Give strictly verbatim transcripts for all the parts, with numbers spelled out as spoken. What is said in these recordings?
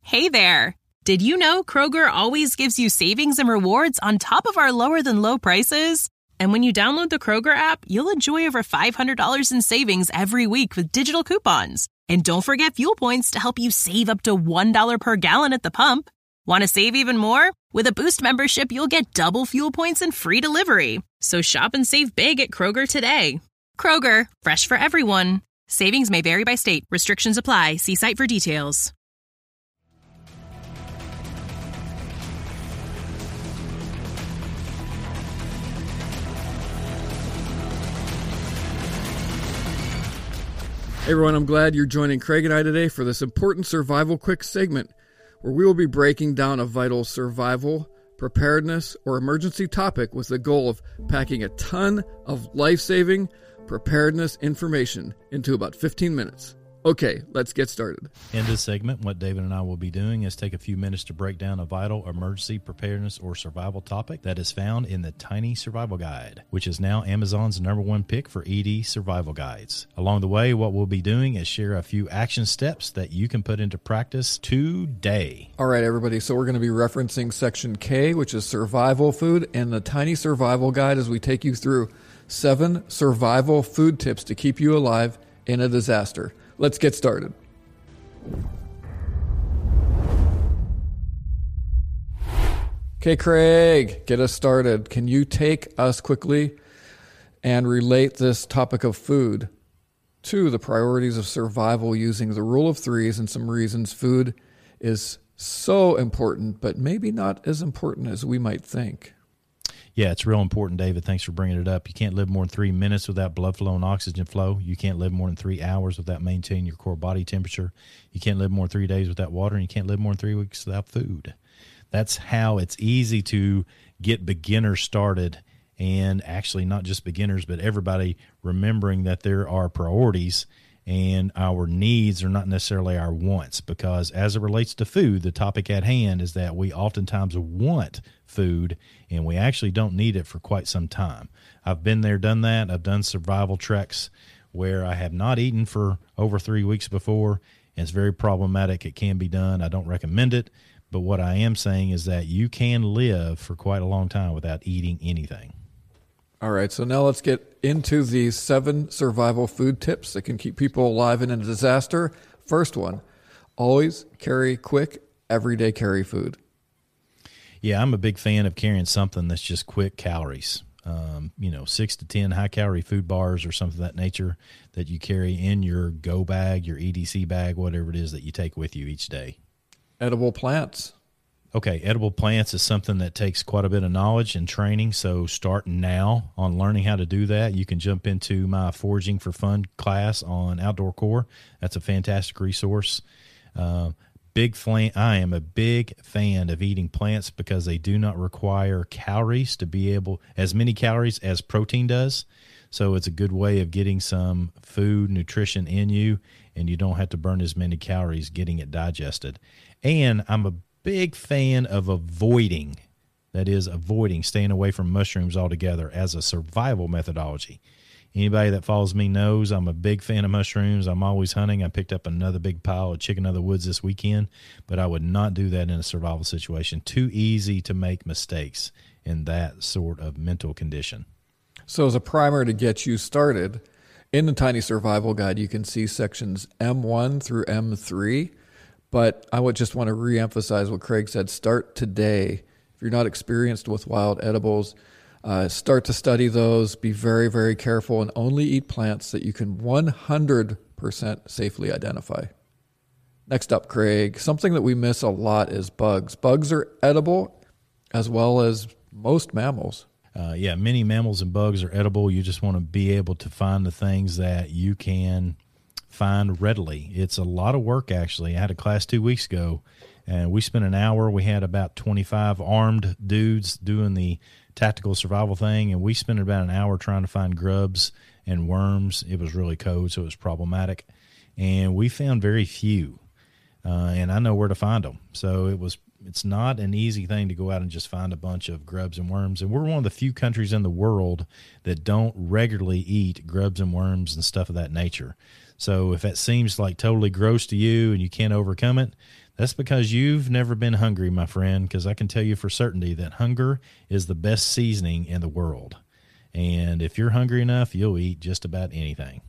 Hey there! Did you know Kroger always gives you savings and rewards on top of our lower-than-low prices? And when you download the Kroger app, you'll enjoy over five hundred dollars in savings every week with digital coupons. And don't forget fuel points to help you save up to one dollar per gallon at the pump. Want to save even more? With a Boost membership, you'll get double fuel points and free delivery. So shop and save big at Kroger today. Kroger, fresh for everyone. Savings may vary by state. Restrictions apply. See site for details. Hey everyone, I'm glad you're joining Craig and I today for this important Survival Quick segment where we will be breaking down a vital survival, preparedness, or emergency topic with the goal of packing a ton of life-saving preparedness information into about fifteen minutes. Okay, let's get started. In this segment, what David and I will be doing is take a few minutes to break down a vital emergency preparedness or survival topic that is found in the Tiny Survival Guide, which is now Amazon's number one pick for E D survival guides. Along the way, what we'll be doing is share a few action steps that you can put into practice today. All right, everybody, so we're going to be referencing Section K, which is survival food, and the Tiny Survival Guide as we take you through seven survival food tips to keep you alive in a disaster. Let's get started. Okay, Craig, get us started. Can you take us quickly and relate this topic of food to the priorities of survival using the rule of threes and some reasons food is so important, but maybe not as important as we might think? Yeah, it's real important, David. Thanks for bringing it up. You can't live more than three minutes without blood flow and oxygen flow. You can't live more than three hours without maintaining your core body temperature. You can't live more than three days without water, and you can't live more than three weeks without food. That's how it's easy to get beginners started, and actually not just beginners, but everybody remembering that there are priorities and our needs are not necessarily our wants, because as it relates to food, the topic at hand is that we oftentimes want food and we actually don't need it for quite some time. I've been there, done that. I've done survival treks where I have not eaten for over three weeks before, and it's very problematic. It can be done. I don't recommend it, but what I am saying is that you can live for quite a long time without eating anything. All right, so now let's get into these seven survival food tips that can keep people alive in a disaster. First one, always carry quick, everyday carry food. Yeah, I'm a big fan of carrying something that's just quick calories. Um, you know, six to ten high-calorie food bars or something of that nature that you carry in your go bag, your E D C bag, whatever it is that you take with you each day. Edible plants. Okay, edible plants is something that takes quite a bit of knowledge and training, so start now on learning how to do that. You can jump into my Foraging for Fun class on Outdoor Core. That's a fantastic resource. Uh, big fan, I am a big fan of eating plants because they do not require calories to be able, as many calories as protein does. So it's a good way of getting some food, nutrition in you, and you don't have to burn as many calories getting it digested. And I'm a big fan of avoiding, that is avoiding, staying away from mushrooms altogether as a survival methodology. Anybody that follows me knows I'm a big fan of mushrooms. I'm always hunting. I picked up another big pile of chicken of the woods this weekend, but I would not do that in a survival situation. Too easy to make mistakes in that sort of mental condition. So as a primer to get you started, in the Tiny Survival Guide, you can see sections M one through M three. But I would just want to reemphasize what Craig said. Start today. If you're not experienced with wild edibles, uh, start to study those. Be very, very careful and only eat plants that you can one hundred percent safely identify. Next up, Craig, something that we miss a lot is bugs. Bugs are edible as well as most mammals. Uh, yeah, many mammals and bugs are edible. You just want to be able to find the things that you can find readily. It's a lot of work, actually. I had a class two weeks ago, and we spent an hour. We had about twenty-five armed dudes doing the tactical survival thing, and we spent about an hour trying to find grubs and worms. It was really cold, so it was problematic, and we found very few, uh, and I know where to find them. So it was it's not an easy thing to go out and just find a bunch of grubs and worms, and we're one of the few countries in the world that don't regularly eat grubs and worms and stuff of that nature. So if that seems like totally gross to you and you can't overcome it, That's because you've never been hungry, my friend, because I can tell you for certainty that hunger is the best seasoning in the world. And if you're hungry enough, you'll eat just about anything.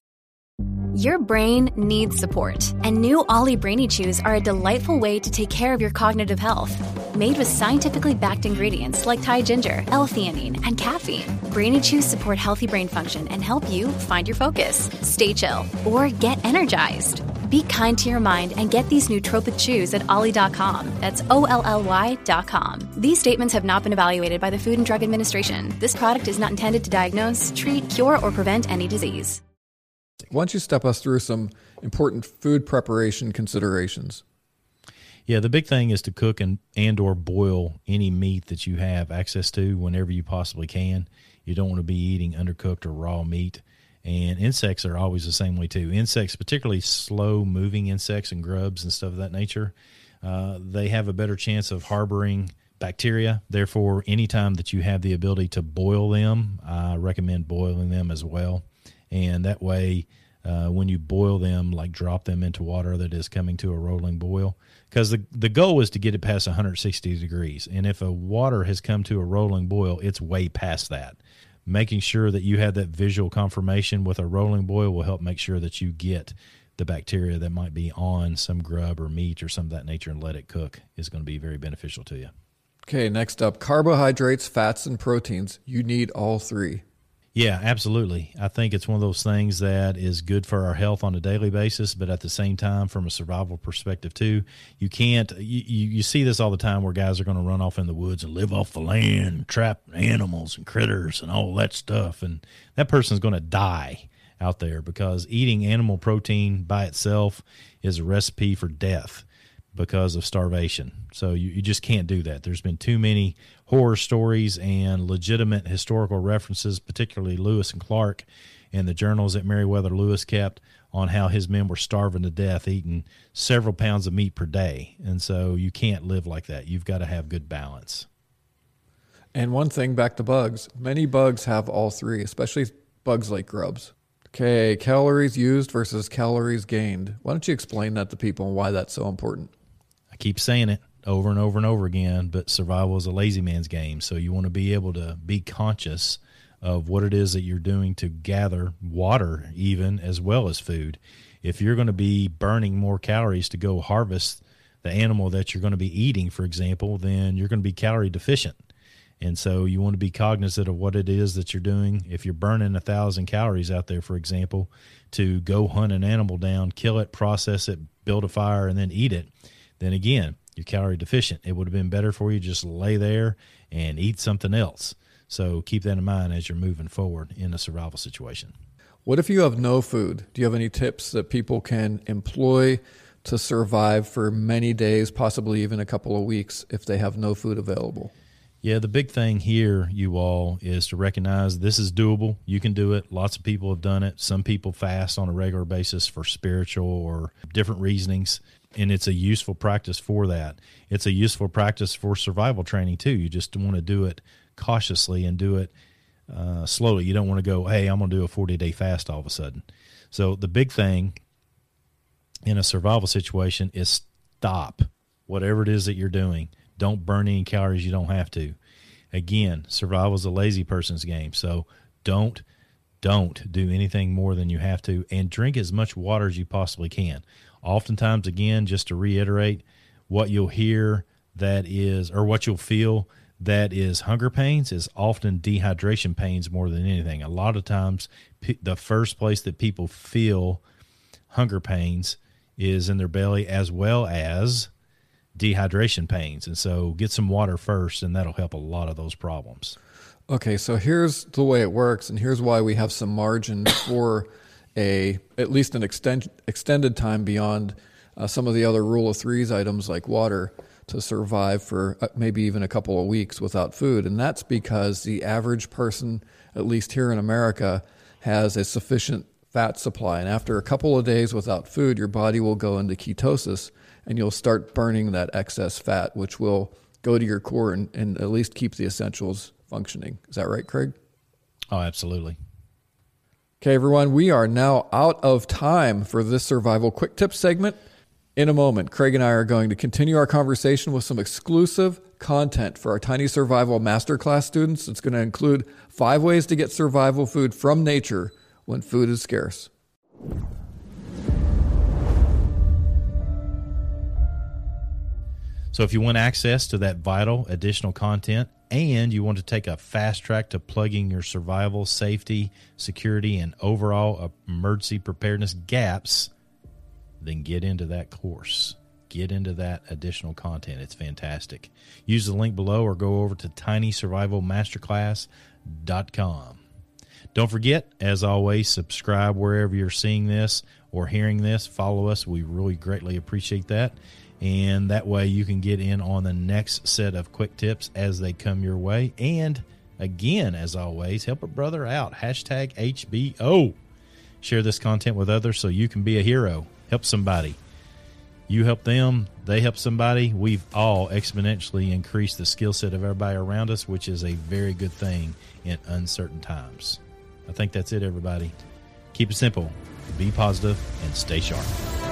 Your brain needs support, and new Ollie Brainy Chews are a delightful way to take care of your cognitive health. Made with scientifically backed ingredients like Thai ginger, L-theanine, and caffeine, Brainy Chews support healthy brain function and help you find your focus, stay chill, or get energized. Be kind to your mind and get these nootropic chews at ollie dot com. That's O L L Y dot com. These statements have not been evaluated by the Food and Drug Administration. This product is not intended to diagnose, treat, cure, or prevent any disease. Why don't you step us through some important food preparation considerations? Yeah, the big thing is to cook and, and or boil any meat that you have access to whenever you possibly can. You don't want to be eating undercooked or raw meat. And insects are always the same way too. Insects, particularly slow-moving insects and grubs and stuff of that nature, uh, they have a better chance of harboring bacteria. Therefore, anytime that you have the ability to boil them, I recommend boiling them as well. And that way, uh, when you boil them, like drop them into water that is coming to a rolling boil. Because the, the goal is to get it past one hundred sixty degrees. And if a water has come to a rolling boil, it's way past that. Making sure that you have that visual confirmation with a rolling boil will help make sure that you get the bacteria that might be on some grub or meat or some of that nature and let it cook is going to be very beneficial to you. Okay, next up, carbohydrates, fats, and proteins. You need all three. Yeah, absolutely. I think it's one of those things that is good for our health on a daily basis, but at the same time, from a survival perspective too, you can't, you, you, you see this all the time where guys are going to run off in the woods and live off the land, trap animals and critters and all that stuff. And that person's going to die out there because eating animal protein by itself is a recipe for death because of starvation. So you, you just can't do that. There's been too many horror stories and legitimate historical references, particularly Lewis and Clark and the journals that Meriwether Lewis kept on how his men were starving to death, eating several pounds of meat per day. And so you can't live like that. You've got to have good balance. And one thing, back to bugs. Many bugs have all three, especially bugs like grubs. Okay, calories used versus calories gained. Why don't you explain that to people and why that's so important? I keep saying it over and over and over again, but survival is a lazy man's game. So you want to be able to be conscious of what it is that you're doing to gather water even as well as food. If you're going to be burning more calories to go harvest the animal that you're going to be eating, for example, then you're going to be calorie deficient. And so you want to be cognizant of what it is that you're doing. If you're burning a thousand calories out there, for example, to go hunt an animal down, kill it, process it, build a fire, and then eat it, then again, you're calorie deficient. It would have been better for you to just lay there and eat something else. So keep that in mind as you're moving forward in a survival situation. What if you have no food? Do you have any tips that people can employ to survive for many days, possibly even a couple of weeks, if they have no food available? Yeah, the big thing here, you all, is to recognize this is doable. You can do it. Lots of people have done it. Some people fast on a regular basis for spiritual or different reasonings, and it's a useful practice for that. It's a useful practice for survival training, too. You just want to do it cautiously and do it uh, slowly. You don't want to go, hey, I'm going to do a forty-day fast all of a sudden. So the big thing in a survival situation is stop whatever it is that you're doing. Don't burn any calories you don't have to. Again, survival is a lazy person's game. So don't, don't do anything more than you have to, and drink as much water as you possibly can. Oftentimes, again, just to reiterate, what you'll hear that is, or what you'll feel that is hunger pains is often dehydration pains more than anything. A lot of times, p- the first place that people feel hunger pains is in their belly, as well as dehydration pains. And so get some water first, and that'll help a lot of those problems. Okay, so here's the way it works, and here's why we have some margin for a at least an extend, extended time beyond uh, some of the other rule of threes items like water to survive for uh, maybe even a couple of weeks without food. And that's because the average person, at least here in America, has a sufficient fat supply. And after a couple of days without food, your body will go into ketosis, and you'll start burning that excess fat, which will go to your core and, and at least keep the essentials functioning. Is that right, Craig? Oh, absolutely. Okay, everyone, we are now out of time for this Survival Quick Tips segment. In a moment, Craig and I are going to continue our conversation with some exclusive content for our Tiny Survival Masterclass students. It's going to include five ways to get survival food from nature when food is scarce. So if you want access to that vital additional content and you want to take a fast track to plugging your survival, safety, security, and overall emergency preparedness gaps, then get into that course. Get into that additional content. It's fantastic. Use the link below or go over to tiny survival masterclass dot com. Don't forget, as always, subscribe wherever you're seeing this or hearing this. Follow us. We really greatly appreciate that. And that way you can get in on the next set of quick tips as they come your way. And again, as always, help a brother out. Hashtag H B O. Share this content with others so you can be a hero. Help somebody. You help them, they help somebody. We've all exponentially increased the skill set of everybody around us, which is a very good thing in uncertain times. I think that's it, everybody. Keep it simple, be positive, and stay sharp.